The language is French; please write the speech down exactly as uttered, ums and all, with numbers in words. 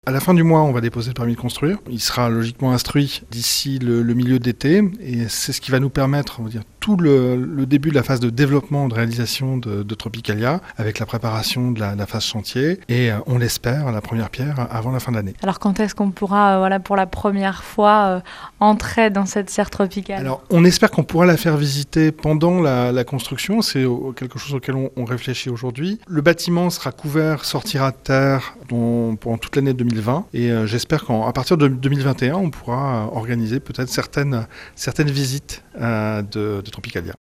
À la fin du mois, on va déposer le permis de construire. Il sera logiquement instruit d'ici le, le milieu d'été et c'est ce qui va nous permettre, on va dire, tout le, le début de la phase de développement, de réalisation de, de Tropicalia avec la préparation de la, de la phase chantier et euh, on l'espère, la première pierre avant la fin de l'année. Alors quand est-ce qu'on pourra, euh, voilà, pour la première fois, euh, entrer dans cette serre tropicale ? Alors on espère qu'on pourra la faire visiter pendant la, la construction, c'est au, quelque chose auquel on, on réfléchit aujourd'hui. Le bâtiment sera couvert, sortira de terre dont, pendant toute l'année deux mille vingt et euh, j'espère qu'à partir de deux mille vingt et un, on pourra euh, organiser peut-être certaines, certaines visites euh, de, de Tropicalia.